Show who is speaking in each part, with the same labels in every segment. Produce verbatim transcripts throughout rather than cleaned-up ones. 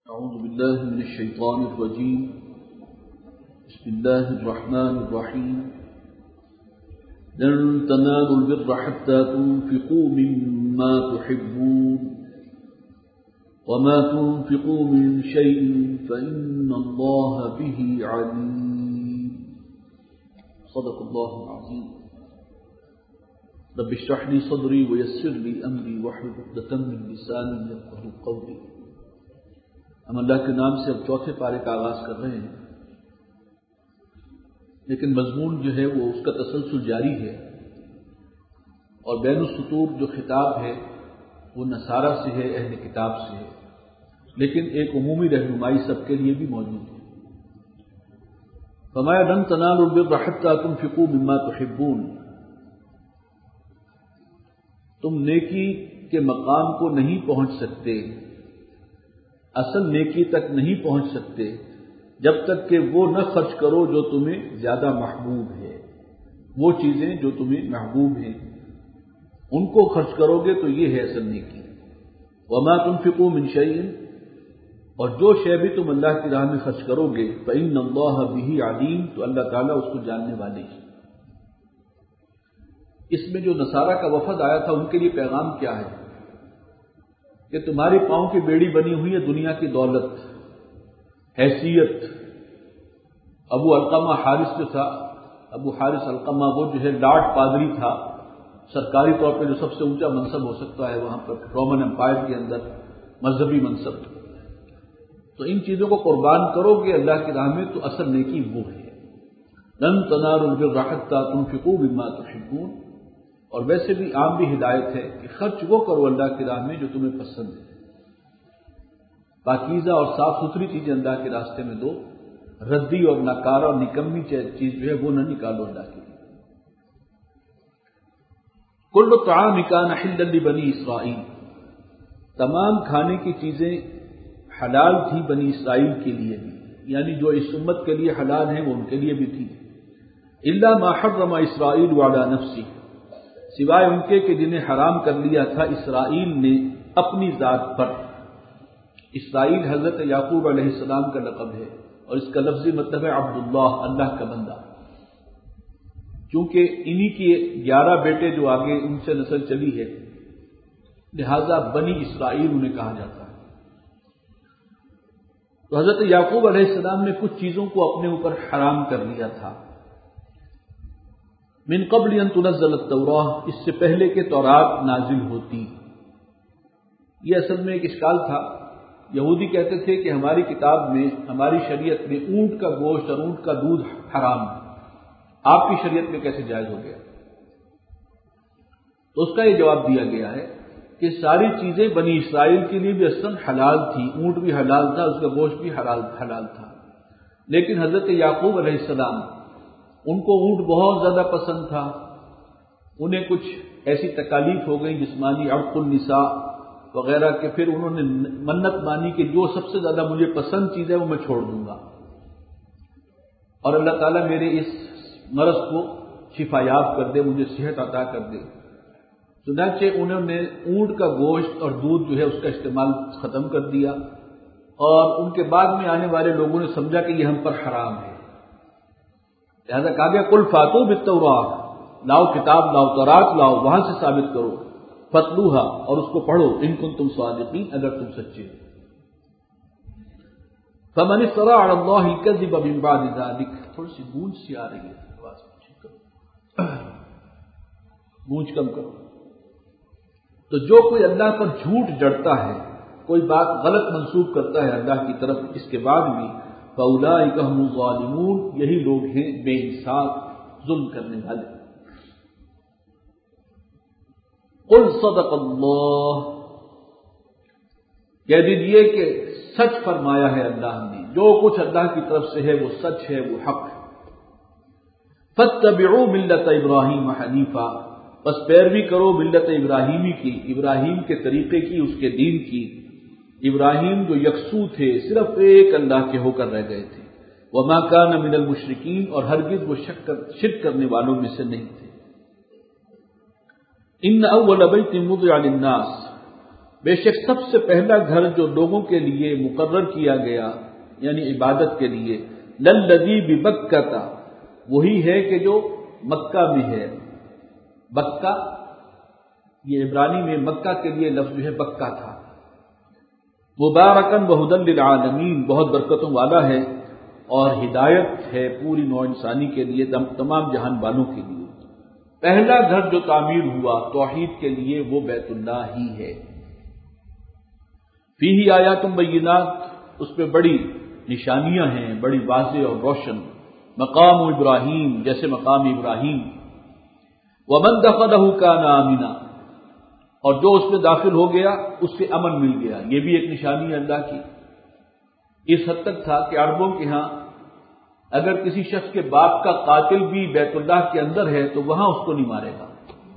Speaker 1: أعوذ بالله من الشيطان الرجيم. بسم الله الرحمن الرحيم. لن تنالوا البر حتى تنفقوا مما تحبون وما تنفقوا من شيء فإن الله به عليم. صدق الله العظيم. رب اشرح لي صدري ويسر لي أمري واحلل عقدة من لساني يفقهوا قولي. ہم اللہ کے نام سے اب چوتھے پارے کا آغاز کر رہے ہیں، لیکن مضمون جو ہے وہ اس کا تسلسل جاری ہے، اور بین السطور جو خطاب ہے وہ نصارہ سے ہے، اہل کتاب سے ہے، لیکن ایک عمومی رہنمائی سب کے لیے بھی موجود ہے. فرمایا لن تنالوا البر حتى تنفقوا مما تحبون. تم نیکی کے مقام کو نہیں پہنچ سکتے، اصل نیکی تک نہیں پہنچ سکتے جب تک کہ وہ نہ خرچ کرو جو تمہیں زیادہ محبوب ہے. وہ چیزیں جو تمہیں محبوب ہیں ان کو خرچ کرو گے تو یہ ہے اصل نیکی. وما تنفقوا من شيء، اور جو شے بھی تم اللہ کی راہ میں خرچ کرو گے فإن الله به علیم، تو اللہ تعالیٰ اس کو جاننے والے ہیں. اس میں جو نصارہ کا وفد آیا تھا ان کے لیے پیغام کیا ہے کہ تمہاری پاؤں کی بیڑی بنی ہوئی ہے دنیا کی دولت، حیثیت. ابو علقمہ حارث جو تھا، ابو حارث علقمہ، وہ جو ہے لاٹ پادری تھا، سرکاری طور پہ جو سب سے اونچا منصب ہو سکتا ہے وہاں پر رومن امپائر کے اندر، مذہبی منصب. تو ان چیزوں کو قربان کرو گے اللہ کی راہ میں تو اصل نیکی وہ ہے. لن تنالوا البر حتى تنفقوا مما تحبون. اور ویسے بھی عام بھی ہدایت ہے کہ خرچ وہ کرو اللہ کی راہ میں جو تمہیں پسند ہے. پاکیزہ اور صاف ستھری چیزیں اللہ کے راستے میں دو، ردی اور ناکارہ اور نکمی چیز جو ہے وہ نہ نکالو اللہ کے لیے. کل طعام کان حلا لبنی اسرائیل، تمام کھانے کی چیزیں حلال تھی بنی اسرائیل کے لیے بھی، یعنی جو اس امت کے لیے حلال ہیں وہ ان کے لیے بھی تھی. الا ما حرم اسرائیل علی نفسہ، سوائے ان کے کہ جنہیں حرام کر لیا تھا اسرائیل نے اپنی ذات پر. اسرائیل حضرت یعقوب علیہ السلام کا لقب ہے، اور اس کا لفظی مطلب ہے عبداللہ، اللہ کا بندہ. چونکہ انہی کے گیارہ بیٹے جو آگے ان سے نسل چلی ہے، لہذا بنی اسرائیل انہیں کہا جاتا ہے. تو حضرت یعقوب علیہ السلام نے کچھ چیزوں کو اپنے اوپر حرام کر لیا تھا. من قبل ان تنزل التوراہ، اس سے پہلے کہ تورات نازل ہوتی. یہ اصل میں ایک اشکال تھا. یہودی کہتے تھے کہ ہماری کتاب میں، ہماری شریعت میں اونٹ کا گوشت اور اونٹ کا دودھ حرام ہے، آپ کی شریعت میں کیسے جائز ہو گیا؟ تو اس کا یہ جواب دیا گیا ہے کہ ساری چیزیں بنی اسرائیل کے لیے بھی اصلاً حلال تھی. اونٹ بھی حلال تھا، اس کا گوشت بھی حلال حلال تھا، لیکن حضرت یعقوب علیہ السلام ان کو اونٹ بہت زیادہ پسند تھا. انہیں کچھ ایسی تکالیف ہو گئی جسمانی، عرق النساء وغیرہ، کہ پھر انہوں نے منت مانی کہ جو سب سے زیادہ مجھے پسند چیز ہے وہ میں چھوڑ دوں گا، اور اللہ تعالیٰ میرے اس مرض کو شفا یاب کر دے، مجھے صحت عطا کر دے. چنانچہ انہوں نے اونٹ کا گوشت اور دودھ جو ہے اس کا استعمال ختم کر دیا، اور ان کے بعد میں آنے والے لوگوں نے سمجھا کہ یہ ہم پر حرام ہے. لہذا کہا گیا قل فاتوا بالتوراۃ، لاؤ کتاب لاؤ، تورات لاؤ، وہاں سے ثابت کرو. فتلوہا، اور اس کو پڑھو، ان کنتم صادقین، اگر تم سچے ہو. فمن افترى على الله الكذب من بعد ذلك، تھوڑی سی گونج سی آ رہی ہے، آواز گونج کم کرو. تو جو کوئی اللہ پر جھوٹ جڑتا ہے، کوئی بات غلط منسوب کرتا ہے اللہ کی طرف اس کے بعد بھی، فَأُولَٰئِكَ هُمُ الظَّالِمُونَ، یہی لوگ ہیں بے انصاف، ظلم کرنے والے. قُلْ صَدَقَ اللَّهُ، کہہ دیجئے کہ سچ فرمایا ہے اللہ نے، جو کچھ اللہ کی طرف سے ہے وہ سچ ہے، وہ حق ہے. فَاتَّبِعُوا مِلَّةَ إِبْرَاهِيمَ حَنِيفًا، بس پیروی کرو ملت ابراہیمی کی، ابراہیم کے طریقے کی، اس کے دین کی. ابراہیم جو یکسو تھے، صرف ایک اللہ کے ہو کر رہ گئے تھے. وما کان من المشرکین، اور ہرگز وہ شرک کرنے والوں میں سے نہیں تھے. ان اول بیت وضع للناس، بے شک سب سے پہلا گھر جو لوگوں کے لیے مقرر کیا گیا یعنی عبادت کے لیے للذی ببکہ تھا، وہی ہے کہ جو مکہ میں ہے۔ بکہ یہ عبرانی میں مکہ کے لیے لفظ جو ہے بکہ تھا۔ مبارکن وہدی للعالمین، بہت برکتوں والا ہے اور ہدایت ہے پوری نوع انسانی کے لیے، تمام جہان والوں کے لیے۔ پہلا گھر جو تعمیر ہوا توحید کے لیے وہ بیت اللہ ہی ہے۔ فیہ آیات بینات، اس میں بڑی نشانیاں ہیں، بڑی واضح اور روشن۔ مقام ابراہیم، جیسے مقام ابراہیم۔ ومن دخلہ کان آمنا، اور جو اس میں داخل ہو گیا اس سے امن مل گیا۔ یہ بھی ایک نشانی ہے اللہ کی۔ اس حد تک تھا کہ عربوں کے ہاں اگر کسی شخص کے باپ کا قاتل بھی بیت اللہ کے اندر ہے تو وہاں اس کو نہیں مارے گا۔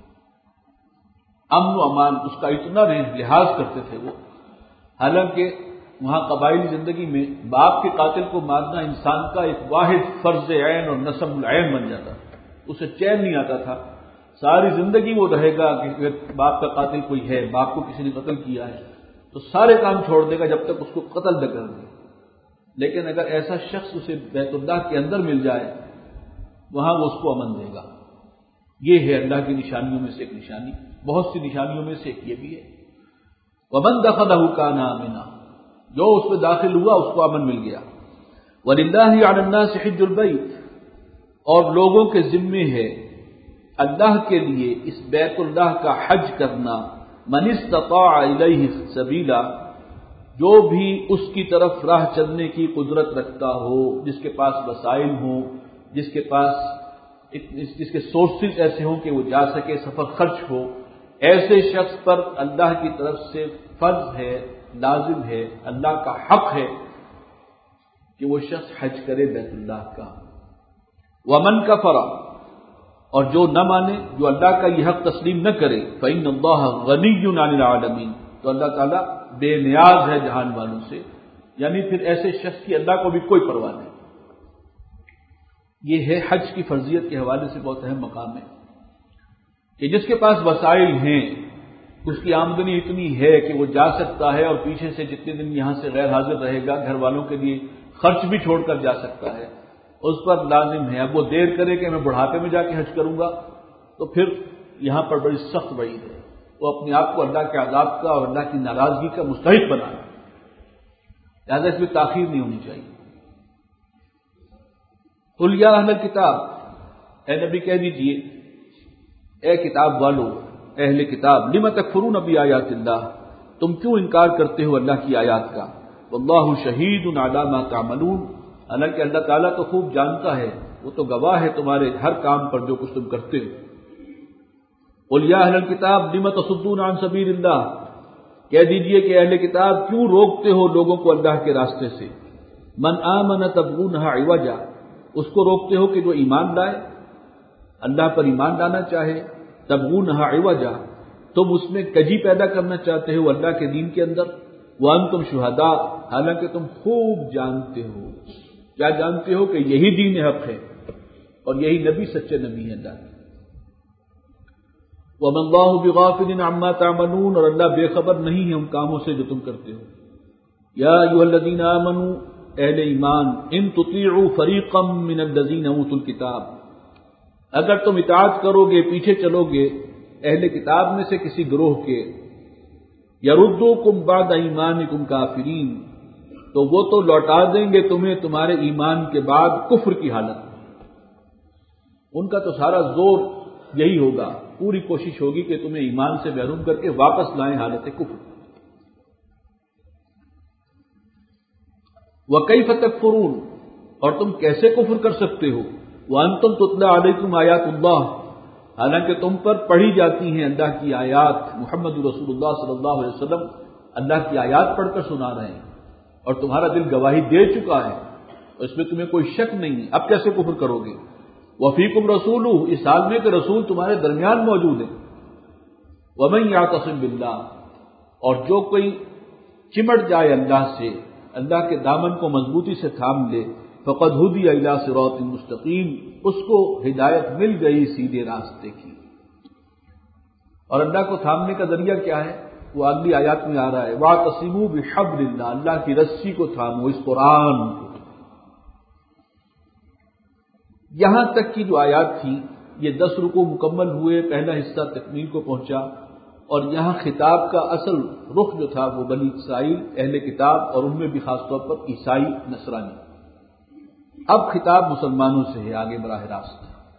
Speaker 1: امن و امان اس کا اتنا لحاظ کرتے تھے وہ، حالانکہ وہاں قبائلی زندگی میں باپ کے قاتل کو مارنا انسان کا ایک واحد فرض عین اور نصب العین بن جاتا تھا، اسے چین نہیں آتا تھا، ساری زندگی وہ رہے گا کہ اگر باپ کا قاتل کوئی ہے، باپ کو کسی نے قتل کیا ہے تو سارے کام چھوڑ دے گا جب تک اس کو قتل نہ کر دے۔ لیکن اگر ایسا شخص اسے بیت اللہ کے اندر مل جائے وہاں وہ اس کو امن دے گا۔ یہ ہے اللہ کی نشانیوں میں سے ایک نشانی، بہت سی نشانیوں میں سے ایک یہ بھی ہے۔ ومن دخلہ کان آمنا، جو اس میں داخل ہوا اس کو امن مل گیا۔ وَلِلَّهِ عَلَى النَّاسِ حِجُّ الْبَيْتِ، اور لوگوں کے ذمے ہے اللہ کے لیے اس بیت اللہ کا حج کرنا، من استطاع الیہ سبیلا، جو بھی اس کی طرف راہ چلنے کی قدرت رکھتا ہو، جس کے پاس وسائل ہوں، جس کے پاس جس کے سورسز ایسے ہوں کہ وہ جا سکے، سفر خرچ ہو، ایسے شخص پر اللہ کی طرف سے فرض ہے، لازم ہے، اللہ کا حق ہے کہ وہ شخص حج کرے بیت اللہ کا۔ ومن کفر، اور جو نہ مانے، جو اللہ کا یہ حق تسلیم نہ کرے، فإن اللہ غنی عن العالمین، تو اللہ تعالیٰ بے نیاز ہے جہان والوں سے، یعنی پھر ایسے شخص کی اللہ کو بھی کوئی پرواہ نہیں۔ یہ ہے حج کی فرضیت کے حوالے سے بہت اہم مقام ہے کہ جس کے پاس وسائل ہیں، اس کی آمدنی اتنی ہے کہ وہ جا سکتا ہے اور پیچھے سے جتنے دن یہاں سے غیر حاضر رہے گا گھر والوں کے لیے خرچ بھی چھوڑ کر جا سکتا ہے، اس پر لازم ہے۔ اب وہ دیر کرے کہ میں بڑھاپے میں جا کے حج کروں گا تو پھر یہاں پر بڑی سخت وعید ہے، وہ اپنے آپ کو اللہ کے عذاب کا اور اللہ کی ناراضگی کا مستحق بنانا، لہٰذا اس میں تاخیر نہیں ہونی چاہیے۔ قل یا اہل الکتاب، اے نبی کہہ دیجئے اے کتاب والو، اہل کتاب، لم تکفرون بآیات اللہ، تم کیوں انکار کرتے ہو اللہ کی آیات کا؟ واللہ شہید علی ما تعملون، حالانکہ اللہ تعالیٰ تو خوب جانتا ہے، وہ تو گواہ ہے تمہارے ہر کام پر جو کچھ تم کرتے ہو۔ قل یا اہل الکتاب لم تصدون عن سبیل اللہ، کہہ دیجئے کہ اہل کتاب کیوں روکتے ہو لوگوں کو اللہ کے راستے سے؟ من آمن تبغونها عوجا، اس کو روکتے ہو کہ جو ایمان لائے، اللہ پر ایمان لانا چاہے، تبغونها عوجا، تم اس میں کجی پیدا کرنا چاہتے ہو اللہ کے دین کے اندر، وانتم شہداء، حالانکہ تم خوب جانتے ہو، کیا جانتے ہو کہ یہی دین حق ہے اور یہی نبی سچے نبی ہے اللہ۔ وَمَا اللَّهُ بِغَافِلٍ عَمَّا تَعْمَلُونَ، اور اللہ بے خبر نہیں ہے ان کاموں سے جو تم کرتے ہو۔ یا ایھا الذین آمنوا، اہل ایمان، ان تطیعوا فریقا من الذین اوتوا الکتاب، اگر تم اطاعت کرو گے، پیچھے چلو گے اہل کتاب میں سے کسی گروہ کے، یردوکم بعد ایمانکم کافرین، تو وہ تو لوٹا دیں گے تمہیں تمہارے ایمان کے بعد کفر کی حالت میں۔ ان کا تو سارا زور یہی ہوگا، پوری کوشش ہوگی کہ تمہیں ایمان سے محروم کر کے واپس لائیں حالت کفر۔ وَكَيْفَ تَكْفُرُونَ، اور تم کیسے کفر کر سکتے ہو؟ وَأَنْتُمْ تُتْلَىٰ عَلَيْكُمْ آیَاتُ اللَّهِ، حالانکہ تم پر پڑھی جاتی ہیں اللہ کی آیات، محمد رسول اللہ صلی اللہ علیہ وسلم اللہ کی آیات پڑھ کر سنا رہے ہیں اور تمہارا دل گواہی دے چکا ہے، اس میں تمہیں کوئی شک نہیں ہے، اب کیسے کفر کرو گے؟ وَفِيكُمْ رَسُولُهُ، اس حال میں کہ رسول تمہارے درمیان موجود ہے۔ وَمَن يَعْتَصِم بِاللَّهِ، اور جو کوئی چمٹ جائے اللہ سے، اللہ کے دامن کو مضبوطی سے تھام لے، فَقَدْ هُدِيَ إِلَىٰ صِرَاطٍ مُسْتَقِيمٍ، اس کو ہدایت مل گئی سیدھے راستے کی۔ اور اللہ کو تھامنے کا ذریعہ کیا ہے؟ وہ اگلی آیات میں آ رہا ہے وَاعْتَصِمُوا بِحَبْلِ اللَّهِ، اللہ کی رسی کو تھامو، اس قرآن کو۔ یہاں تک کی جو آیات تھی یہ دس رکوع مکمل ہوئے، پہلا حصہ تکمیل کو پہنچا، اور یہاں خطاب کا اصل رخ جو تھا وہ بنی اسرائیل اہل کتاب اور ان میں بھی خاص طور پر عیسائی نصرانی۔ اب خطاب مسلمانوں سے ہے آگے براہ راست،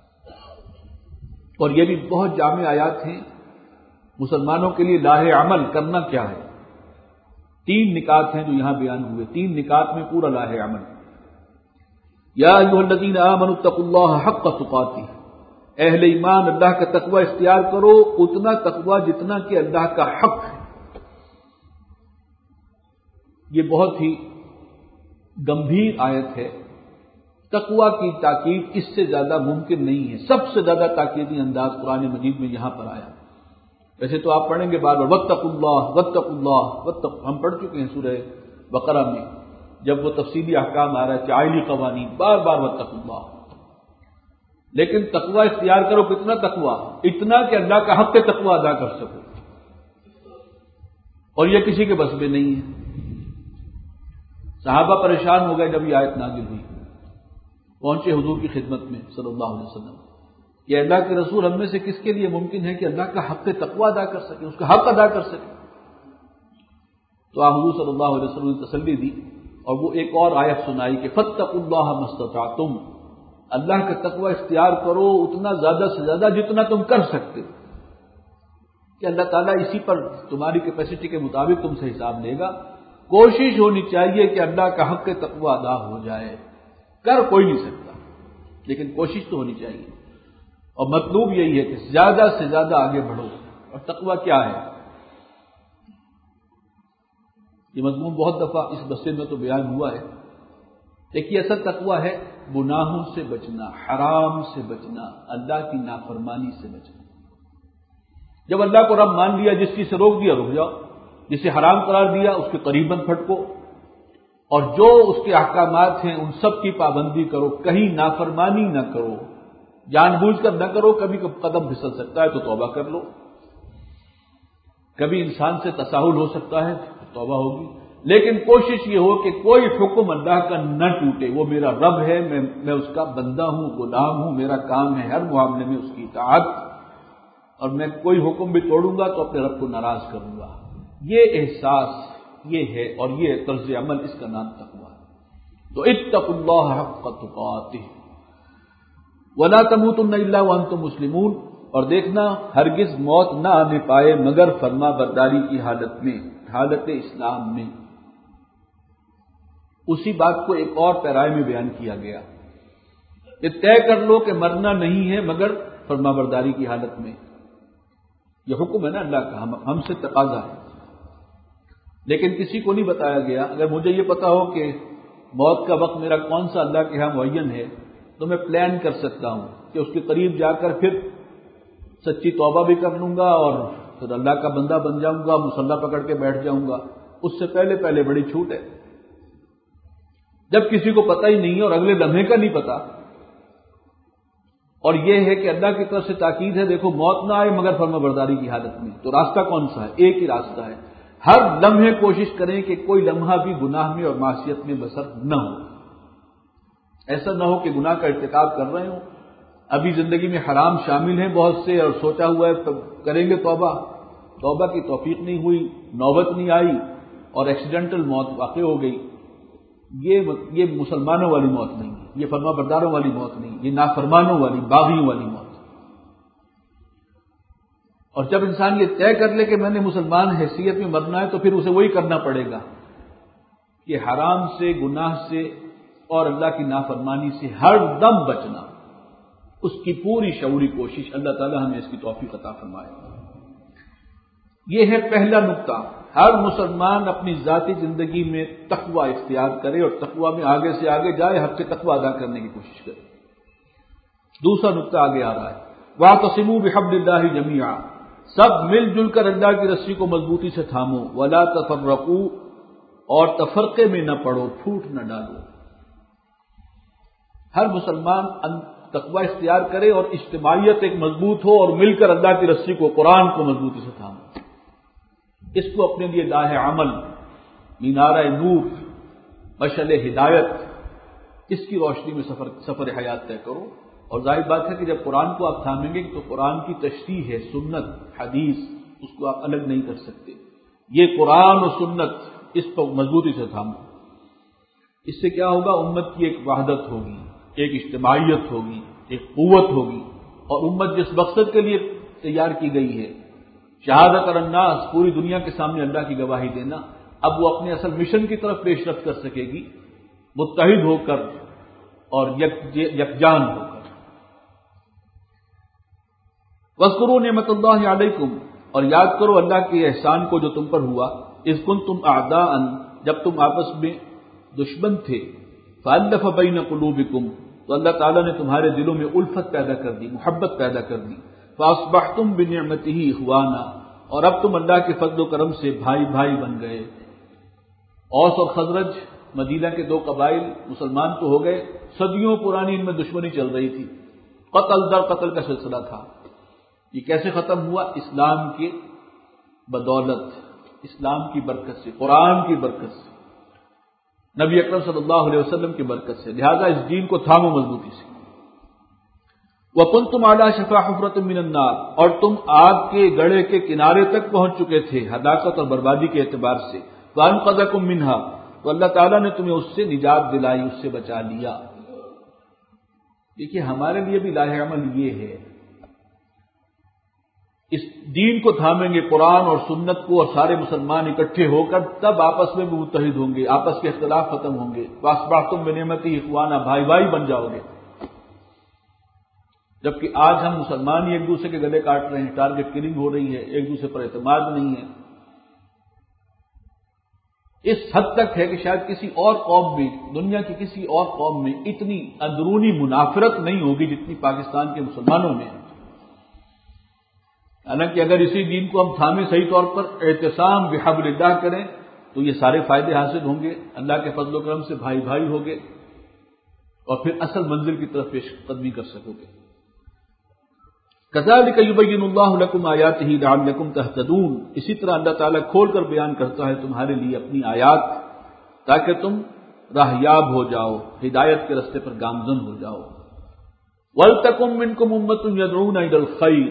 Speaker 1: اور یہ بھی بہت جامع آیات ہیں مسلمانوں کے لیے لاہ عمل کرنا کیا ہے۔ تین نکات ہیں جو یہاں بیان ہوئے، تین نکات میں پورا لاہ عمل۔ یا ایھا الذین آمنوا اتقوا اللہ حق تقاتہ، اہل ایمان اللہ کا تقوی اختیار کرو، اتنا تقوی جتنا کہ اللہ کا حق ہے۔ یہ بہت ہی گمبھیر آیت ہے، تقوی کی تاکید اس سے زیادہ ممکن نہیں ہے، سب سے زیادہ تاکیدی انداز قرآن مجید میں یہاں پر آیا۔ ویسے تو آپ پڑھیں گے بار بار واتقوا اللہ واتقوا اللہ واتقوا، ہم پڑھ چکے ہیں سورہ بقرہ میں جب وہ تفصیلی احکام آ رہا ہے چائلی قوانین، بار بار واتقوا اللہ، لیکن تقوی اختیار کرو، کتنا تقوی؟ اتنا کہ اللہ کا حق تقوی ادا کر سکو، اور یہ کسی کے بس میں نہیں ہے۔ صحابہ پریشان ہو گئے جب یہ آیت نازل ہوئی، پہنچے حضور کی خدمت میں صلی اللہ علیہ وسلم کہ اللہ کے رسول ہم میں سے کس کے لیے ممکن ہے کہ اللہ کا حق تقوی ادا کر سکے، اس کا حق ادا کر سکے؟ تو آپ حضور صلی اللہ علیہ وسلم نے تسلی دی اور وہ ایک اور آیت سنائی کہ فاتقوا اللہ ما استطعتم، اللہ کا تقوی اختیار کرو اتنا زیادہ سے زیادہ جتنا تم کر سکتے ہو، کہ اللہ تعالیٰ اسی پر تمہاری کیپیسٹی کے مطابق تم سے حساب لے گا۔ کوشش ہونی چاہیے کہ اللہ کا حق تقوی ادا ہو جائے، کر کوئی نہیں سکتا لیکن کوشش تو ہونی چاہیے، اور مطلوب یہی ہے کہ زیادہ سے زیادہ آگے بڑھو۔ اور تقوی کیا ہے؟ یہ مضمون بہت دفعہ اس بسے میں تو بیان ہوا ہے۔ دیکھیے اصل تقوی ہے گناہوں سے بچنا، حرام سے بچنا، اللہ کی نافرمانی سے بچنا۔ جب اللہ کو رب مان لیا، جس چیز سے روک دیا رک جاؤ، جسے حرام قرار دیا اس کے قریباً پھٹکو، اور جو اس کے احکامات ہیں ان سب کی پابندی کرو، کہیں نافرمانی نہ کرو، جان بوجھ کر نہ کرو، کبھی کبھی قدم پھسل سکتا ہے تو توبہ کر لو، کبھی انسان سے تساہل ہو سکتا ہے تو توبہ ہوگی، لیکن کوشش یہ ہو کہ کوئی حکم اللہ کا نہ ٹوٹے۔ وہ میرا رب ہے، میں میں اس کا بندہ ہوں، غلام ہوں، میرا کام ہے ہر معاملے میں اس کی اطاعت، اور میں کوئی حکم بھی توڑوں گا تو اپنے رب کو ناراض کروں گا۔ یہ احساس یہ ہے، اور یہ طرز عمل، اس کا نام تقویٰ ہے۔ تو اتقوا اللہ حق تقاتہ ولا تموتن الا وانتم مسلمون، اور دیکھنا ہرگز موت نہ آنے پائے مگر فرما برداری کی حالت میں، حالت اسلام میں۔ اسی بات کو ایک اور پیرائے میں بیان کیا گیا کہ طے کر لو کہ مرنا نہیں ہے مگر فرما برداری کی حالت میں۔ یہ حکم ہے نا اللہ کا، ہم ہم سے تقاضا ہے، لیکن کسی کو نہیں بتایا گیا۔ اگر مجھے یہ پتا ہو کہ موت کا وقت میرا کون سا اللہ کے ہاں معین ہے تو میں پلان کر سکتا ہوں کہ اس کے قریب جا کر پھر سچی توبہ بھی کر لوں گا اور پھر اللہ کا بندہ بن جاؤں گا، مصلی پکڑ کے بیٹھ جاؤں گا۔ اس سے پہلے پہلے بڑی چھوٹ ہے۔ جب کسی کو پتہ ہی نہیں ہے اور اگلے لمحے کا نہیں پتا، اور یہ ہے کہ اللہ کی طرف سے تاکید ہے دیکھو موت نہ آئے مگر فرما برداری کی حالت میں، تو راستہ کون سا ہے؟ ایک ہی راستہ ہے، ہر لمحے کوشش کریں کہ کوئی لمحہ بھی گناہ میں اور معصیت میں بسر نہ ہو۔ ایسا نہ ہو کہ گناہ کا ارتکاب کر رہے ہوں، ابھی زندگی میں حرام شامل ہیں بہت سے، اور سوچا ہوا ہے کریں گے توبہ، توبہ کی توفیق نہیں ہوئی، نوبت نہیں آئی اور ایکسیڈنٹل موت واقع ہو گئی۔ یہ یہ مسلمانوں والی موت نہیں ہے، یہ فرما برداروں والی موت نہیں، یہ نافرمانوں والی، باغیوں والی موت۔ اور جب انسان یہ طے کر لے کہ میں نے مسلمان حیثیت میں مرنا ہے تو پھر اسے وہی کرنا پڑے گا کہ حرام سے، گناہ سے اور اللہ کی نافرمانی سے ہر دم بچنا، اس کی پوری شعوری کوشش۔ اللہ تعالی ہمیں اس کی توفیق عطا فرمائے۔ یہ ہے پہلا نقطہ، ہر مسلمان اپنی ذاتی زندگی میں تقوی اختیار کرے اور تقوی میں آگے سے آگے جائے، حق تقوی ادا کرنے کی کوشش کرے۔ دوسرا نقطہ آگے آ رہا ہے وَاعْتَصِمُوا بِحَبْلِ اللَّهِ جَمِيعًا، سب مل جل کر اللہ کی رسی کو مضبوطی سے تھامو، وَلَا تَفَرَّقُوا، اور تفرقے میں نہ پڑو، پھوٹ نہ ڈالو۔ ہر مسلمان تقوی اختیار کرے اور اجتماعیت ایک مضبوط ہو اور مل کر اللہ کی رسی کو، قرآن کو مضبوطی سے تھامو۔ اس کو اپنے لیے راہ عمل، مینارہ نور، مشعل ہدایت، اس کی روشنی میں سفر سفر حیات طے کرو۔ اور ظاہر بات ہے کہ جب قرآن کو آپ تھامیں گے تو قرآن کی تشریح ہے، سنت، حدیث، اس کو آپ الگ نہیں کر سکتے۔ یہ قرآن اور سنت، اس کو مضبوطی سے تھامو۔ اس سے کیا ہوگا؟ امت کی ایک وحدت ہوگی، ایک اجتماعیت ہوگی، ایک قوت ہوگی، اور امت جس مقصد کے لیے تیار کی گئی ہے، شہادت الناس، پوری دنیا کے سامنے اللہ کی گواہی دینا، اب وہ اپنے اصل مشن کی طرف پیش رفت کر سکے گی، متحد ہو کر اور یکجان ہو کر۔ وَاذْكُرُوا نِعْمَتَ اللَّهِ عَلَيْكُمْ، اور یاد کرو اللہ کے احسان کو جو تم پر ہوا، اذ کنتم اعداء، جب تم آپس میں دشمن تھے، فألف بین قلوبکم، تو اللہ تعالیٰ نے تمہارے دلوں میں الفت پیدا کر دی، محبت پیدا کر دی، فاصبحتم بنعمتہ اخوانا، اور اب تم اللہ کے فضل و کرم سے بھائی بھائی بن گئے۔ اوس اور خزرج، مدینہ کے دو قبائل، مسلمان تو ہو گئے، صدیوں پرانی ان میں دشمنی چل رہی تھی، قتل در قتل کا سلسلہ تھا۔ یہ کیسے ختم ہوا؟ اسلام کی بدولت، اسلام کی برکت سے، قرآن کی برکت سے، نبی اکرم صلی اللہ علیہ وسلم کی برکت سے۔ لہذا اس دین کو تھامو مضبوطی سے۔ وَكُنْتُمْ عَلَى شَفَا حُفْرَةٍ مِّنَ النَّارِ، اور تم آگ کے گڑھے کے کنارے تک پہنچ چکے تھے ہلاکت اور بربادی کے اعتبار سے۔ وَأَنْقَذَكُم مِّنْهَا، تو اللہ تعالیٰ نے تمہیں اس سے نجات دلائی، اس سے بچا لیا۔ دیکھیے ہمارے لیے بھی لاہ عمل یہ ہے، اس دین کو تھامیں گے، قرآن اور سنت کو، اور سارے مسلمان اکٹھے ہو کر تب آپس میں بھی متحد ہوں گے، آپس کے اختلاف ختم ہوں گے۔ وَأَصْبَحْتُم بِنِعْمَتِهِ إِخْوَانًا، بھائی بھائی بن جاؤ گے۔ جبکہ آج ہم مسلمان ہی ایک دوسرے کے گلے کاٹ رہے ہیں، ٹارگٹ کلنگ ہو رہی ہے، ایک دوسرے پر اعتماد نہیں ہے۔ اس حد تک ہے کہ شاید کسی اور قوم میں، دنیا کی کسی اور قوم میں اتنی اندرونی منافرت نہیں ہوگی جتنی پاکستان کے مسلمانوں میں ہے۔ حالانکہ اگر اسی دین کو ہم تھامے، صحیح طور پر اعتصام بحبل اللہ کریں، تو یہ سارے فائدے حاصل ہوں گے، اللہ کے فضل و کرم سے بھائی بھائی ہوگے، اور پھر اصل منزل کی طرف پیش قدمی کر سکو گے۔ كَذَلِكَ يُبَيِّنُ اللَّهُ لَكُمْ آيَاتِهِ لَعَلَّكُمْ تَهْتَدُونَ، اسی طرح اللہ تعالیٰ کھول کر بیان کرتا ہے تمہارے لیے اپنی آیات، تاکہ تم راہیاب ہو جاؤ، ہدایت کے راستے پر گامزن ہو جاؤ۔ وَلْتَكُن مِّنكُمْ أُمَّةٌ يَدْعُونَ إِلَى الْخَيْرِ،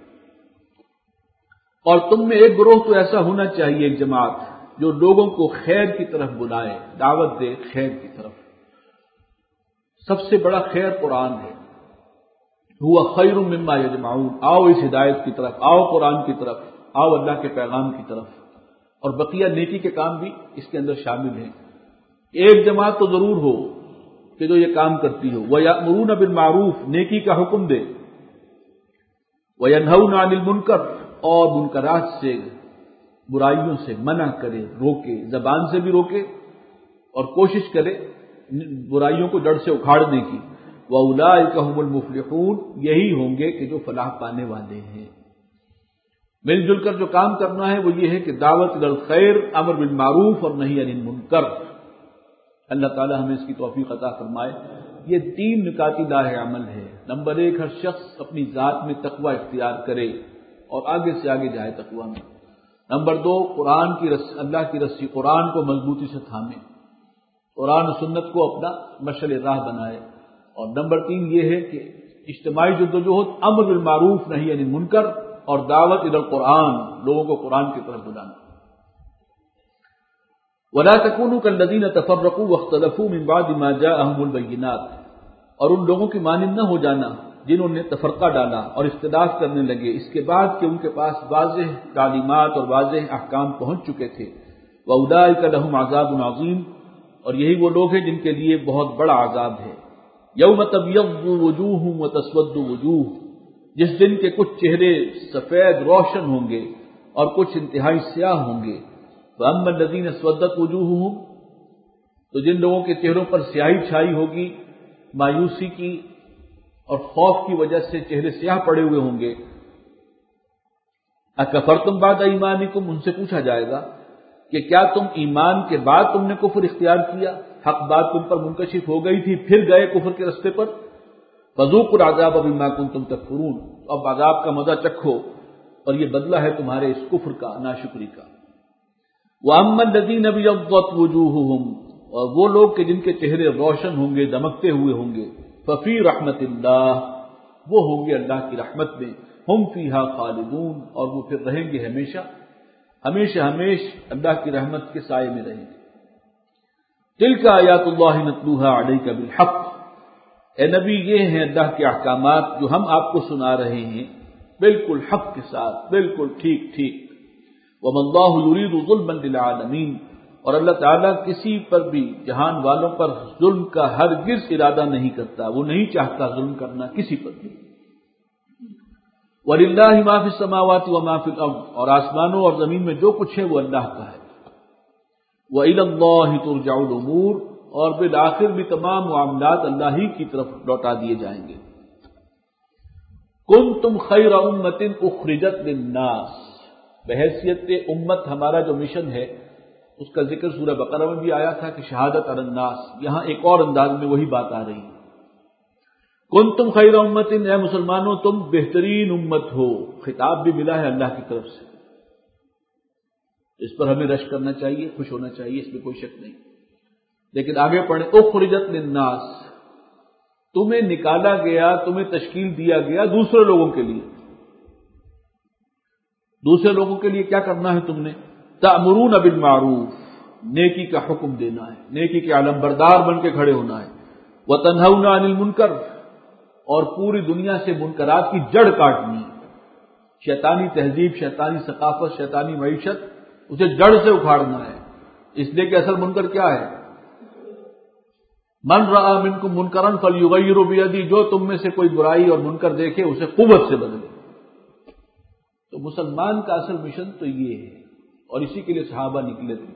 Speaker 1: اور تم میں ایک گروہ تو ایسا ہونا چاہیے، ایک جماعت جو لوگوں کو خیر کی طرف بلائے، دعوت دے خیر کی طرف۔ سب سے بڑا خیر قرآن ہے، ہوا خیر مما یجمعون، آؤ اس ہدایت کی طرف، آؤ قرآن کی طرف، آؤ اللہ کے پیغام کی طرف، اور بقیہ نیکی کے کام بھی اس کے اندر شامل ہیں۔ ایک جماعت تو ضرور ہو کہ جو یہ کام کرتی ہو، وَيَأْمُرُونَ بِالْمَعْرُوفِ، نیکی کا حکم دے، وَيَنْهَوْنَ عَنِ الْمُنْكَرِ، اور منکرات سے، برائیوں سے منع کرے، روکے، زبان سے بھی روکے اور کوشش کرے برائیوں کو جڑ سے اکھاڑنے کی۔ وَأُولَٰئِكَ هُمُ الْمُفْلِحُونَ، یہی ہوں گے کہ جو فلاح پانے والے ہیں۔ مل جل کر جو کام کرنا ہے وہ یہ ہے کہ دعوت الی الخیر، امر بالمعروف اور نہی عن المنکر۔ اللہ تعالی ہمیں اس کی توفیق عطا فرمائے۔ یہ تین نکاتی لاہ عمل ہے۔ نمبر ایک، ہر شخص اپنی ذات میں تقوی اختیار کرے اور آگے سے آگے جائے تقوی میں۔ نمبر دو، قرآن کی رسی، اللہ کی رسی قرآن کو مضبوطی سے تھامے، قرآن و سنت کو اپنا مشعل راہ بنائے۔ اور نمبر تین یہ ہے کہ اجتماعی جدوجہد، امر بالمعروف نہی عن المنکر، اور دعوت الی القرآن، لوگوں کو قرآن کی طرف بلانا۔ وَلَا تَكُونُوا كَالَّذِينَ تَفَرَّقُوا وَاخْتَلَفُوا مِن بَعْدِ مَا جَاءَهُمُ الْبَيِّنَاتُ، اور ان لوگوں کی مانند نہ ہو جانا جنہوں نے تفرقہ ڈالا اور اختلاف کرنے لگے اس کے بعد کہ ان کے پاس واضح تعلیمات اور واضح احکام پہنچ چکے تھے۔ وَأُولَٰئِكَ لَهُمْ عَذَابٌ عَظِيمٌ، اور یہی وہ لوگ ہیں جن کے لیے بہت بڑا عذاب ہے۔ یوم تبیض وجوہ وتسود وجوہ، جس دن کے کچھ چہرے سفید روشن ہوں گے اور کچھ انتہائی سیاہ ہوں گے۔ فَأَمَّا الَّذِينَ اسْوَدَّتْ وُجُوهُهُمْ، تو جن لوگوں کے چہروں پر سیاہی چھائی ہوگی، مایوسی کی اور خوف کی وجہ سے چہرے سیاہ پڑے ہوئے ہوں گے، اکفرتم بعد ایمانکم، ان سے پوچھا جائے گا کہ کیا تم ایمان کے بعد تم نے کفر اختیار کیا، حق بات تم پر منکشف ہو گئی تھی پھر گئے کفر کے راستے پر۔ فذوقوا العذاب بما کنتم تکفرون، اب عذاب کا مزہ چکھو، اور یہ بدلہ ہے تمہارے اس کفر کا، ناشکری کا۔ وَأَمَّا الَّذِينَ ابْيَضَّتْ وُجُوهُهُمْ، اور وہ لوگ کہ جن کے چہرے روشن ہوں گے، دمکتے ہوئے ہوں گے، فَفِي رَحْمَةِ اللَّهِ، وہ ہوں گے اللہ کی رحمت میں، ہم فیہا خالدون، اور وہ پھر رہیں گے ہمیشہ ہمیشہ ہمیش اللہ کی رحمت کے سائے میں رہیں گے۔ تلک آیات اللہ نتلوہا علیک بالحق، اے نبی یہ ہیں اللہ کے احکامات جو ہم آپ کو سنا رہے ہیں بالکل حق کے ساتھ، بالکل ٹھیک ٹھیک۔ وَمَا اللَّهُ يُرِيدُ ظُلْمًا لِلْعَالَمِينَ، اور اللہ تعالیٰ کسی پر بھی جہان والوں پر ظلم کا ہرگز ارادہ نہیں کرتا، وہ نہیں چاہتا ظلم کرنا کسی پر بھی۔ وَلِلَّهِ مَا فِي السَّمَاوَاتِ وَمَا فِي الْأَرْضِ، اور آسمانوں اور زمین میں جو کچھ ہے وہ اللہ کا ہے۔ وَإِلَى اللَّهِ تُرْجَعُ الْأُمُورُ، اور بالآخر بھی تمام معاملات اللہ ہی کی طرف لوٹا دیے جائیں گے۔ كُنتُمْ خَيْرَ أُمَّةٍ أُخْرِجَتْ لِلنَّاسِ، بحیثیت امت ہمارا جو مشن ہے اس کا ذکر سورہ بقرہ میں بھی آیا تھا کہ شہادت علی الناس، یہاں ایک اور انداز میں وہی بات آ رہی ہے۔ کنتم خیر امت، اے مسلمانوں تم بہترین امت ہو، خطاب بھی ملا ہے اللہ کی طرف سے، اس پر ہمیں رشک کرنا چاہیے، خوش ہونا چاہیے، اس میں کوئی شک نہیں۔ لیکن آگے پڑھیں، اخرجت للناس، تمہیں نکالا گیا، تمہیں تشکیل دیا گیا دوسرے لوگوں کے لیے۔ دوسرے لوگوں کے لیے کیا کرنا ہے تم نے؟ تأمرون بالمعروف، نیکی کا حکم دینا ہے، نیکی کے علم بردار بن کے کھڑے ہونا ہے۔ وتنہون عن المنکر، اور پوری دنیا سے منکرات کی جڑ کاٹنی ہے۔ شیطانی تہذیب، شیطانی ثقافت، شیطانی معیشت، اسے جڑ سے اکھاڑنا ہے۔ اس لیے کہ اصل منکر کیا ہے؟ من رأى منکم منکرا فلیغیرہ بیدہ، جو تم میں سے کوئی برائی اور منکر دیکھے اسے قوت سے بدلے۔ تو مسلمان کا اصل مشن تو یہ ہے، اور اسی کے لیے صحابہ نکلے تھے۔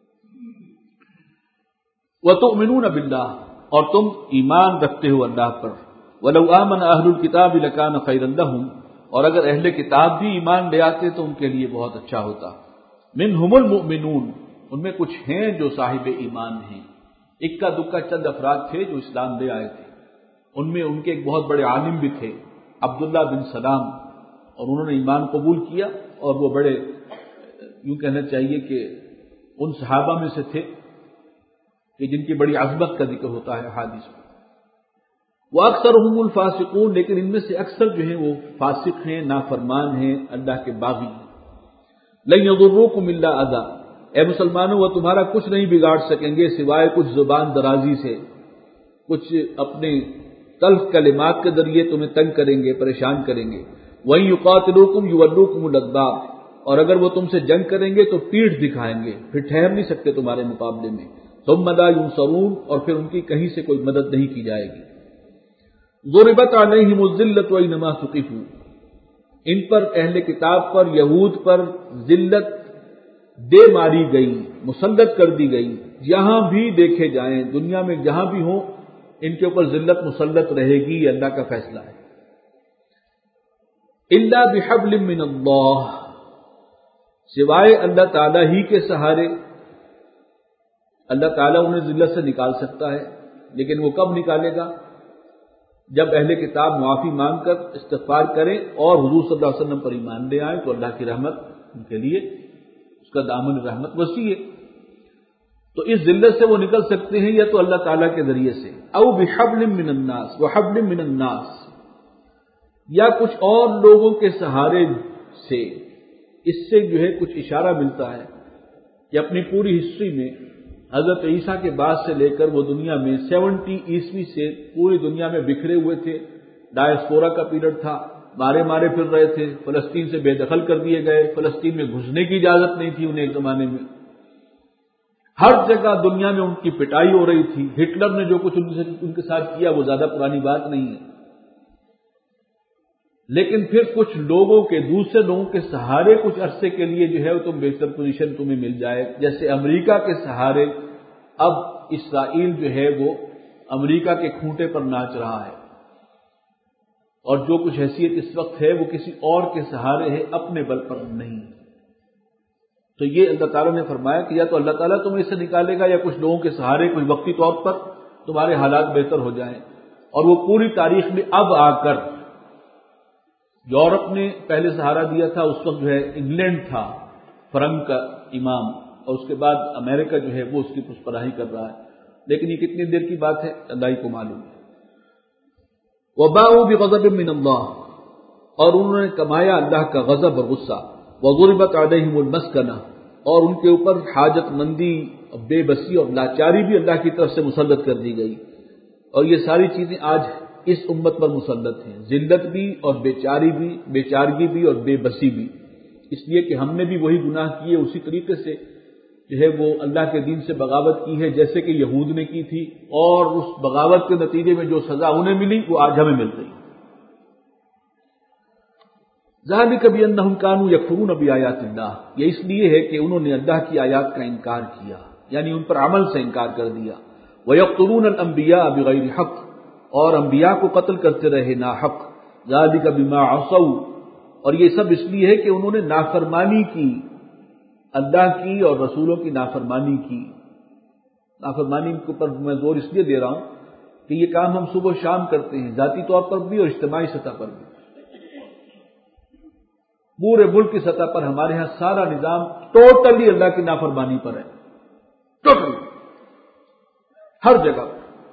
Speaker 1: وَتُؤْمِنُونَ بِاللَّهِ، اور تم ایمان رکھتے ہو اللہ پر۔ وَلَوْ آمَنَ أَهْلُ الْكِتَابِ لَكَانَ خَيْرًا لَهُمْ، اور اگر اہل کتاب بھی ایمان لے آتے تو ان کے لیے بہت اچھا ہوتا۔ مِنْهُمُ الْمُؤْمِنُونَ، ان میں کچھ ہیں جو صاحب ایمان ہیں، اکا دکا چند افراد تھے جو اسلام لے آئے تھے، ان میں ان کے ایک بہت بڑے عالم بھی تھے عبداللہ بن سلام، اور انہوں نے ایمان قبول کیا، اور وہ بڑے یوں کہنا چاہیے کہ ان صحابہ میں سے تھے کہ جن کی بڑی عظمت کا ذکر ہوتا ہے حدیث میں۔ وَأَكْثَرُهُمُ الْفَاسِقُونَ، لیکن ان میں سے اکثر جو ہیں وہ فاسق ہیں، نافرمان ہیں، اللہ کے باغی ہیں۔ لَن يَضُرُّوكُمْ إِلَّا أَذًى، اے مسلمانوں وہ تمہارا کچھ نہیں بگاڑ سکیں گے سوائے کچھ زبان درازی سے، کچھ اپنے تلخ کلمات کے ذریعے تمہیں تنگ کریں گے، پریشان کریں گے۔ وَإِن يُقَاتِلُوكُمْ يُوَلُّوكُمُ الْأَدْبَارَ، اور اگر وہ تم سے جنگ کریں گے تو پیٹھ دکھائیں گے، پھر ٹھہر نہیں سکتے تمہارے مقابلے میں۔ ثُمَّ لَا يُنصَرُونَ، اور پھر ان کی کہیں سے کوئی مدد نہیں کی جائے گی۔ ضُرِبَتْ عَلَيْهِمُ الذِّلَّةُ أَيْنَمَا ثُقِفُوا، ان پر اہل کتاب پر، یہود پر ذلت دے ماری گئی، مسلط کر دی گئی، جہاں بھی دیکھے جائیں، دنیا میں جہاں بھی ہوں ان کے اوپر ذلت مسلط رہے گی، یہ اللہ کا فیصلہ ہے۔ إِلَّا بِحَبْلٍ مِّنَ اللَّهِ، سوائے اللہ تعالیٰ ہی کے سہارے۔ اللہ تعالیٰ انہیں ذلت سے نکال سکتا ہے، لیکن وہ کب نکالے گا؟ جب اہل کتاب معافی مانگ کر استغفار کریں اور حضور صلی اللہ علیہ وسلم پر ایمان لے آئیں، تو اللہ کی رحمت ان کے لیے، اس کا دامن رحمت وسیع ہے، تو اس ذلت سے وہ نکل سکتے ہیں، یا تو اللہ تعالیٰ کے ذریعے سے، او بحبل من الناس وحبل من الناس، یا کچھ اور لوگوں کے سہارے سے۔ اس سے جو ہے کچھ اشارہ ملتا ہے کہ اپنی پوری ہسٹری میں حضرت عیسیٰ کے بعد سے لے کر وہ دنیا میں سیونٹی عیسوی سے پوری دنیا میں بکھرے ہوئے تھے، ڈائسپورا کا پیریڈ تھا، مارے مارے پھر رہے تھے، فلسطین سے بے دخل کر دیے گئے، فلسطین میں گھسنے کی اجازت نہیں تھی انہیں ایک زمانے میں، ہر جگہ دنیا میں ان کی پٹائی ہو رہی تھی۔ ہٹلر نے جو کچھ ان کے ساتھ کیا وہ زیادہ پرانی بات نہیں ہے، لیکن پھر کچھ لوگوں کے، دوسرے لوگوں کے سہارے کچھ عرصے کے لیے جو ہے تم بہتر پوزیشن تمہیں مل جائے، جیسے امریکہ کے سہارے اب اسرائیل جو ہے وہ امریکہ کے کھونٹے پر ناچ رہا ہے، اور جو کچھ حیثیت اس وقت ہے وہ کسی اور کے سہارے ہے، اپنے بل پر نہیں۔ تو یہ اللہ تعالیٰ نے فرمایا کہ یا تو اللہ تعالیٰ تمہیں اسے نکالے گا، یا کچھ لوگوں کے سہارے کچھ وقتی طور پر تمہارے حالات بہتر ہو جائیں۔ اور وہ پوری تاریخ میں اب آ کر، یورپ نے پہلے سہارا دیا تھا، اس وقت جو ہے انگلینڈ تھا، فرنگ کا امام، اور اس کے بعد امریکہ جو ہے وہ اس کی پشپراہی کر رہا ہے، لیکن یہ کتنی دیر کی بات ہے اللہ ہی کو معلوم ہے۔ وَبَاءُوا بِغَضَبٍ مِّنَ اللَّهِ، اور انہوں نے کمایا اللہ کا غضب اور غصہ، وَضُرِبَتْ عَلَيْهِمُ الْمَسْكَنَةُ، اور ان کے اوپر حاجت مندی، بے بسی اور لاچاری بھی اللہ کی طرف سے مسلط کر دی گئی، اور یہ ساری چیزیں آج اس امت پر مسلط ہیں، ذلت بھی اور بیچاری بھی، بیچارگی بھی اور بے بسی بھی، اس لیے کہ ہم نے بھی وہی گناہ کیے، اسی طریقے سے جو ہے وہ اللہ کے دین سے بغاوت کی ہے جیسے کہ یہود نے کی تھی، اور اس بغاوت کے نتیجے میں جو سزا انہیں ملی وہ آج ہمیں مل رہی۔ ذالک بأنہم کانوا یکفرون بآیات اللہ، یہ اس لیے ہے کہ انہوں نے اللہ کی آیات کا انکار کیا، یعنی ان پر عمل سے انکار کر دیا۔ وَيَقْتُلُونَ الْأَنْبِيَاءَ بِغَيْرِ حَقٍّ، اور انبیاء کو قتل کرتے رہے ناحق۔ ذَلِكَ بِمَا عَصَوْا، اور یہ سب اس لیے ہے کہ انہوں نے نافرمانی کی، اللہ کی اور رسولوں کی نافرمانی کی۔ نافرمانی کے اوپر میں زور اس لیے دے رہا ہوں کہ یہ کام ہم صبح و شام کرتے ہیں، ذاتی طور پر بھی اور اجتماعی سطح پر بھی۔ پورے ملک کی سطح پر ہمارے ہاں سارا نظام ٹوٹلی اللہ کی نافرمانی پر ہے، ٹوٹلی ہر جگہ۔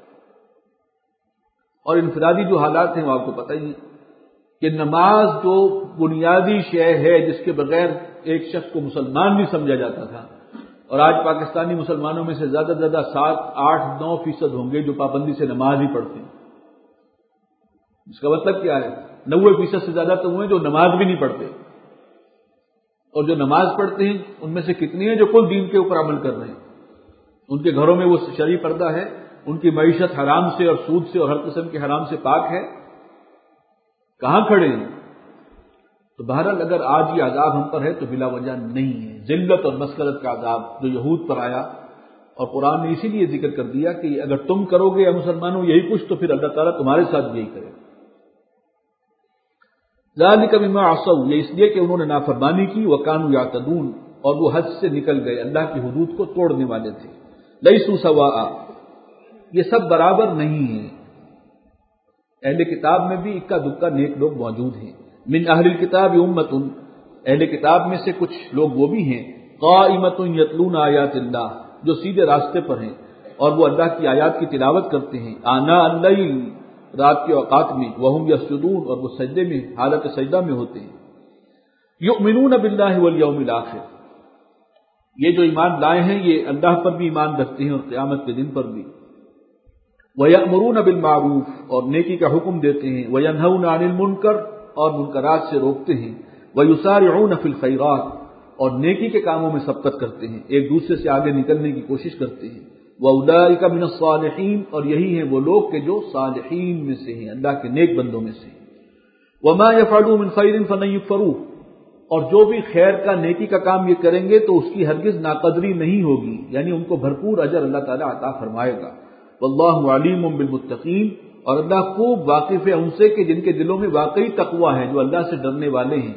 Speaker 1: اور انفرادی جو حالات ہیں وہ آپ کو پتہ ہی ہے کہ نماز جو بنیادی شے ہے جس کے بغیر ایک شخص کو مسلمان نہیں سمجھا جاتا تھا، اور آج پاکستانی مسلمانوں میں سے زیادہ سے زیادہ سات آٹھ نو فیصد ہوں گے جو پابندی سے نماز ہی پڑھتے ہیں۔ اس کا مطلب کیا ہے؟ نوے فیصد سے زیادہ تو ہوئے جو نماز بھی نہیں پڑھتے، اور جو نماز پڑھتے ہیں ان میں سے کتنے ہیں جو کل دین کے اوپر عمل کر رہے ہیں، ان کے گھروں میں وہ شرعی پردہ ہے، ان کی معیشت حرام سے اور سود سے اور ہر قسم کے حرام سے پاک ہے، کہاں کھڑے ہیں؟ تو بہرحال اگر آج یہ عذاب ہم پر ہے تو بلا وجہ نہیں ہے، ذلت اور مسکرت کا عذاب جو یہود پر آیا، اور قرآن نے اسی لیے ذکر کر دیا کہ اگر تم کرو گے یا مسلمانوں یہی کچھ تو پھر اللہ تعالیٰ تمہارے ساتھ یہی کرے۔ ذالک بما عصوا، یہ اس لیے کہ انہوں نے نافرمانی کی، وکانوا یعتدون، اور وہ حد سے نکل گئے، اللہ کی حدود کو توڑنے والے تھے۔ لیسوا سواء، یہ سب برابر نہیں ہیں۔ اہل کتاب میں بھی اکا دکا نیک لوگ موجود ہیں۔ من اہل الکتاب امۃ، اہل کتاب میں سے کچھ لوگ وہ بھی ہیں، قائمۃ یتلون آیات اللہ، جو سیدھے راستے پر ہیں اور وہ اللہ کی آیات کی تلاوت کرتے ہیں، آناء اللیل، رات کے اوقات میں، وہم یسجدون، اور وہ سجدے میں، حالت سجدہ میں ہوتے ہیں، یؤمنون باللہ والیوم الآخر، یہ جو ایمان لائے ہیں یہ اللہ پر بھی ایمان رکھتے ہیں اور قیامت کے دن پر بھی، وَيَأْمُرُونَ بِالْمَعْرُوفِ، اور نیکی کا حکم دیتے ہیں، وَيَنْهَوْنَ عَنِ الْمُنْكَرِ، اور منکرات سے روکتے ہیں، وَيُسَارِعُونَ فِي الْخَيْرَاتِ، اور نیکی کے کاموں میں سبقت کرتے ہیں، ایک دوسرے سے آگے نکلنے کی کوشش کرتے ہیں، وَأُولَٰئِكَ مِنَ الصَّالِحِينَ، اور یہی ہیں وہ لوگ کہ جو صالحین میں سے ہیں، اللہ کے نیک بندوں میں سے ہیں، وَمَا يَفْعَلُوا مِنْ خَيْرٍ فَلَن يُكْفَرُوهُ، اور جو بھی خیر کا نیکی کا کام یہ کریں گے تو اس کی ہرگز ناقدری نہیں ہوگی، یعنی ان کو بھرپور اجر اللہ تعالیٰ عطا فرمائے گا۔ واللہ علیم بالمتقین، اور اللہ خوب واقف ہے ان سے کہ جن کے دلوں میں واقعی تقوی ہے، جو اللہ سے ڈرنے والے ہیں۔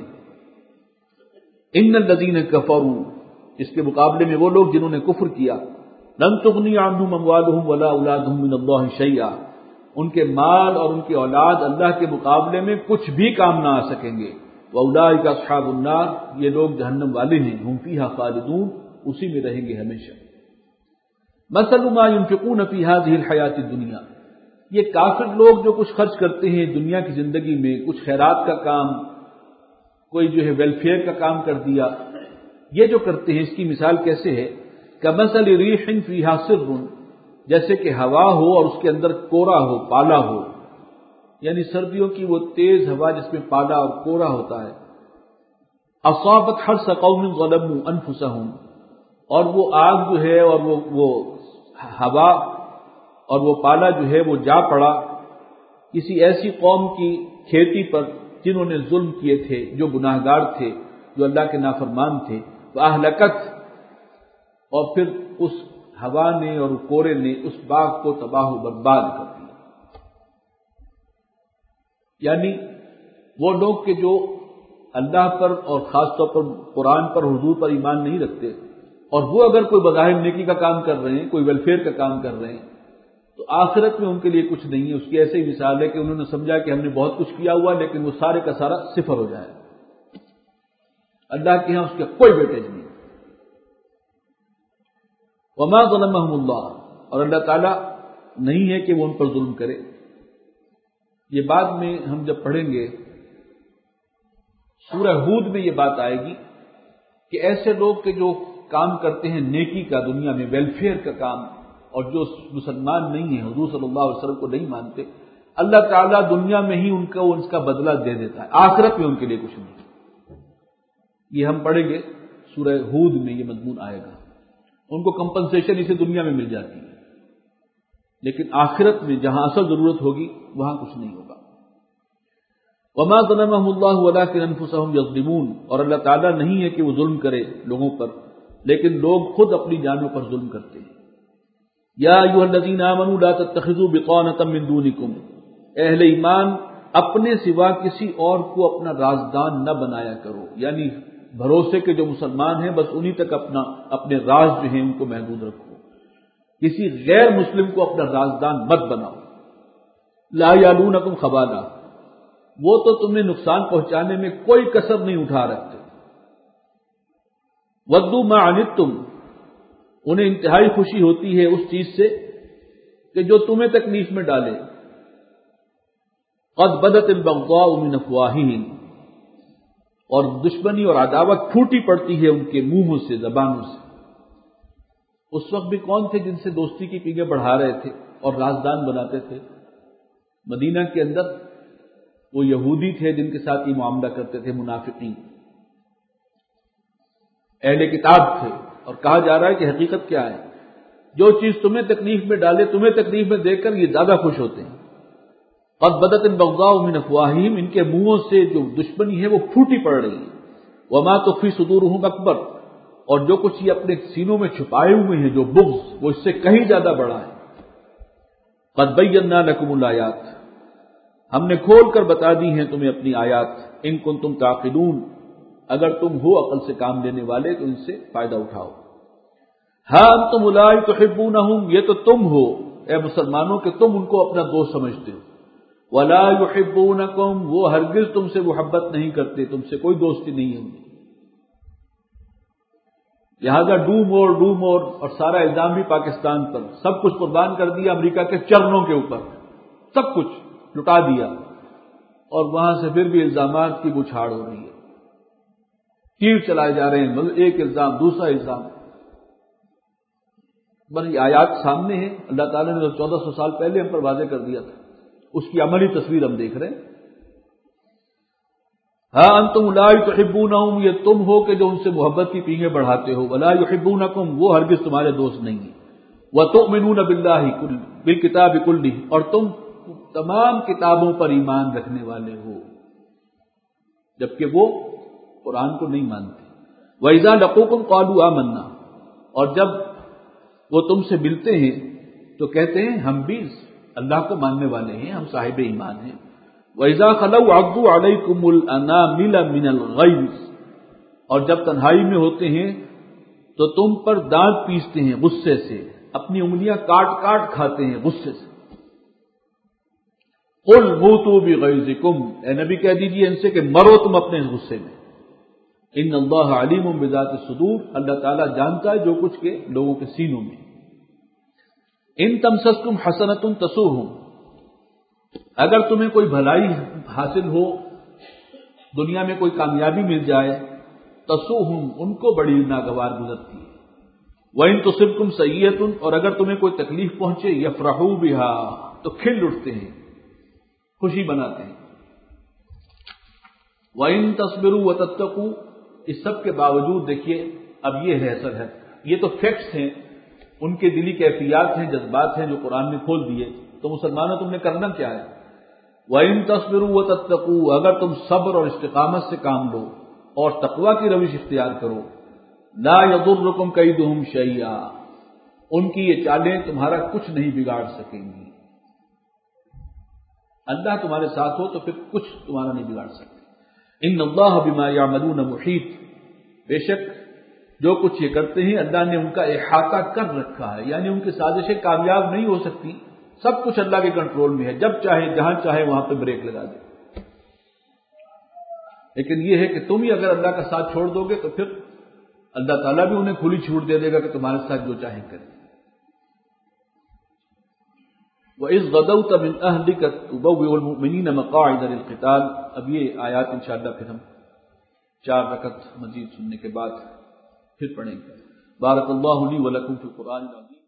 Speaker 1: ان الذین کفروا، اس کے مقابلے میں وہ لوگ جنہوں نے کفر کیا، لن تغنی عنہم اموالہم ولا اولادہم من اللہ شیئا، ان کے مال اور ان کی اولاد اللہ کے مقابلے میں کچھ بھی کام نہ آ سکیں گے۔ واولئک اصحاب النار، یہ لوگ جہنم والے ہیں، ہم فیہا خالدون، اسی میں رہیں گے ہمیشہ۔ مثل ما ينفقون فی هذه الحیات الدنیا، یہ کافر لوگ جو کچھ خرچ کرتے ہیں دنیا کی زندگی میں، کچھ خیرات کا کام، کوئی جو ہے ویلفیئر کا کام کر دیا، یہ جو کرتے ہیں اس کی مثال کیسے ہے؟ کمثل ریح فیہا صر، جیسے کہ ہوا ہو اور اس کے اندر کورا ہو، پالا ہو، یعنی سردیوں کی وہ تیز ہوا جس میں پالا اور کورا ہوتا ہے، اصابت حرث قوم ظلموا انفسهم، اور وہ آگ جو ہے اور وہ وہ ہوا اور وہ پالا جو ہے وہ جا پڑا کسی ایسی قوم کی کھیتی پر جنہوں نے ظلم کیے تھے، جو گناہگار تھے، جو اللہ کے نافرمان تھے، فاہلکت، اور پھر اس ہوا نے اور کورے نے اس باغ کو تباہ و برباد کر دیا۔ یعنی وہ لوگ کہ جو اللہ پر اور خاص طور پر قرآن پر، حضور پر ایمان نہیں رکھتے، اور وہ اگر کوئی بظاہر نیکی کا کام کر رہے ہیں، کوئی ویلفیئر کا کام کر رہے ہیں، تو آخرت میں ان کے لیے کچھ نہیں ہے۔ اس کی ایسے ہی مثال ہے کہ انہوں نے سمجھا کہ ہم نے بہت کچھ کیا ہوا لیکن وہ سارے کا سارا صفر ہو جائے، اللہ کے ہاں اس کا کوئی ویٹیج نہیں۔ وما ظلمهم اللہ، اور اللہ تعالیٰ نہیں ہے کہ وہ ان پر ظلم کرے۔ یہ بعد میں ہم جب پڑھیں گے سورہ ہود میں یہ بات آئے گی کہ ایسے لوگ کہ جو کام کرتے ہیں نیکی کا دنیا میں، ویلفیئر کا کام، اور جو مسلمان نہیں ہیں، حضور صلی اللہ علیہ وسلم کو نہیں مانتے، اللہ تعالیٰ دنیا میں ہی ان کا اس کا بدلہ دے دیتا ہے، آخرت میں ان کے لیے کچھ نہیں۔ یہ ہم پڑھیں گے سورہ ہود میں یہ مضمون آئے گا، ان کو کمپنسیشن اسے دنیا میں مل جاتی ہے، لیکن آخرت میں جہاں اصل ضرورت ہوگی وہاں کچھ نہیں ہوگا۔ وما ظلمهم اللہ ولکن انفسهم یظلمون، اور اللہ تعالیٰ نہیں ہے کہ وہ ظلم کرے لوگوں پر، لیکن لوگ خود اپنی جانوں پر ظلم کرتے ہیں۔ یا ایھا الذین آمنوا لا تتخذوا بطانۃ من دونکم، اہل ایمان اپنے سوا کسی اور کو اپنا رازدان نہ بنایا کرو، یعنی بھروسے کے جو مسلمان ہیں بس انہی تک اپنا اپنے راز جو ہیں ان کو محدود رکھو، کسی غیر مسلم کو اپنا رازدان مت بناؤ۔ لا یعلونکم خبالا، وہ تو تمہیں نقصان پہنچانے میں کوئی کسر نہیں اٹھا رکھتے۔ ودوا ما عنتم، انہیں انتہائی خوشی ہوتی ہے اس چیز سے کہ جو تمہیں تکلیف میں ڈالے۔ قد بدت البغضاء من افواہہم، اور دشمنی اور عداوت پھوٹی پڑتی ہے ان کے منہوں سے، زبانوں سے۔ اس وقت بھی کون تھے جن سے دوستی کی پیگیں بڑھا رہے تھے اور رازدان بناتے تھے؟ مدینہ کے اندر وہ یہودی تھے جن کے ساتھ یہ معاملہ کرتے تھے، منافقین، اہل کتاب تھے، اور کہا جا رہا ہے کہ حقیقت کیا ہے، جو چیز تمہیں تکلیف میں ڈالے تمہیں تکلیف میں دے کر یہ زیادہ خوش ہوتے ہیں۔ قد بدت البغضاء من افواہہم، ان کے منہوں سے جو دشمنی ہے وہ پھوٹی پڑ رہی ہے۔ وما تخفی صدورہم اکبر، اور جو کچھ یہ اپنے سینوں میں چھپائے ہوئے ہیں جو بغض، وہ اس سے کہیں زیادہ بڑا ہے۔ قد بینا لکم الآیات، ہم نے کھول کر بتا دی ہیں تمہیں اپنی آیات، ان کنتم تعقلون، اگر تم ہو عقل سے کام لینے والے تو ان سے فائدہ اٹھاؤ۔ ہاں انتم اولئک تحبونہم، یہ تو تم ہو اے مسلمانوں کہ تم ان کو اپنا دوست سمجھتے ہو، ولا یحبونکم، وہ ہرگز تم سے محبت نہیں کرتے، تم سے کوئی دوستی نہیں ہے ان کی۔ لہذا ڈو مور ڈو مور، اور سارا الزام بھی پاکستان پر، سب کچھ قربان کر دیا امریکہ کے چرنوں کے اوپر، سب کچھ لٹا دیا، اور وہاں سے پھر بھی الزامات کی بچھاڑ ہو رہی ہے، تیر چلائے جا رہے ہیں، ایک الزام دوسرا الزام۔ بس یہ آیات سامنے ہیں، اللہ تعالیٰ نے جو چودہ سو سال پہلے ہم پر واضح کر دیا تھا، اس کی عملی تصویر ہم دیکھ رہے ہیں۔ ہاں انتم اولئک تحبونہم، یہ تم ہو کہ جو ان سے محبت کی پیگیں بڑھاتے ہو، ولا یحبونکم، وہ ہرگز تمہارے دوست نہیں ہیں۔ وتؤمنون باللہ بالکتاب کلہ، اور تم تمام کتابوں پر ایمان رکھنے والے ہو، جبکہ وہ قرآن کو نہیں مانتے۔ وَإِذَا لَقُوكُمْ قَالُوا آمَنَّا، اور جب وہ تم سے ملتے ہیں تو کہتے ہیں ہم بھی اللہ کو ماننے والے ہیں، ہم صاحب ایمان ہیں۔ وَإِذَا خَلَوْا عَضُّوا عَلَيْكُمُ الْأَنَامِلَ مِنَ الْغَيْظِ، اور جب تنہائی میں ہوتے ہیں تو تم پر دانت پیستے ہیں غصے سے، اپنی انگلیاں کاٹ کاٹ کھاتے ہیں غصے سے۔ قُلْ مُوتُوا بِغَيْظِكُمْ، اے نبی کہہ دیجیے ان سے کہ مرو تم اپنے غصے میں۔ ان اللہ علیم بذات الصدور، اللہ تعالیٰ جانتا ہے جو کچھ کے لوگوں کے سینوں میں۔ ان تمسسکم حسنۃ تسؤہم، اگر تمہیں کوئی بھلائی حاصل ہو، دنیا میں کوئی کامیابی مل جائے، تسؤہم، ان کو بڑی ناگوار گزرتی ہے۔ وَإِن تُصِبْكُمْ سَیِّئَةٌ، اور اگر تمہیں کوئی تکلیف پہنچے، یفرحوا بها، تو کھل اٹھتے ہیں، خوشی بناتے ہیں۔ وَإِن تَصْبِرُوا وَتَتَّقُوا، اس سب کے باوجود دیکھیے اب یہ ہے اثر ہے، یہ تو فیکٹس ہیں، ان کے دلی کیفیات ہیں، جذبات ہیں جو قرآن نے کھول دیے۔ تو مسلمانوں تم نے کرنا کیا ہے؟ وَإِن تَصْبِرُوا وَتَتَّقُوا، اگر تم صبر اور استقامت سے کام لو اور تقویٰ کی روش اختیار کرو، لا يضركم كيدهم شيئا، ان کی یہ چالیں تمہارا کچھ نہیں بگاڑ سکیں گی۔ اللہ تمہارے ساتھ ہو تو پھر کچھ تمہارا نہیں بگاڑ سکتے۔ ان اللہ بما يعملون محیط، بے شک جو کچھ یہ کرتے ہیں اللہ نے ان کا احاطہ کر رکھا ہے، یعنی ان کی سازشیں کامیاب نہیں ہو سکتی، سب کچھ اللہ کے کنٹرول میں ہے، جب چاہے جہاں چاہے وہاں پہ بریک لگا دے۔ لیکن یہ ہے کہ تم ہی اگر اللہ کا ساتھ چھوڑ دو گے تو پھر اللہ تعالیٰ بھی انہیں کھلی چھوٹ دے دے گا کہ تمہارے ساتھ جو چاہیں کریں۔ وَإِذْ غَدَوْتَ مِنْ أَهْلِكَ تُبَوِّئُ الْمُؤْمِنِينَ مَقَاعِدَ لِلْقِتَالِ۔ اب یہ آیات انشاءاللہ پھر ہم چار رکعت مزید سننے کے بعد پھر پڑھیں گے۔ بارک اللہ لی ولکم فی القرآن العظیم۔